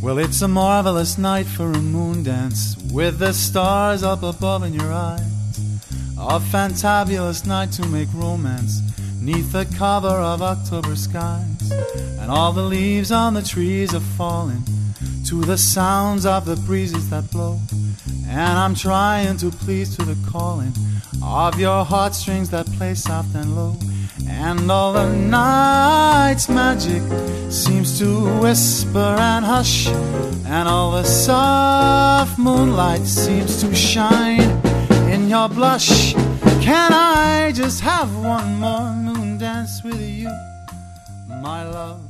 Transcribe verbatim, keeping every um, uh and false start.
Well, it's a marvelous night for a moon dance, with the stars up above in your eyes. A fantabulous night to make romance, neath the cover of October skies. And all the leaves on the trees are falling to the sounds of the breezes that blow. And I'm trying to please to the calling of your heartstrings that play soft and low. And all the night's magic seems to whisper and hush, and all the soft moonlight seems to shine in your blush. Can I just have one more moon dance with you, my love?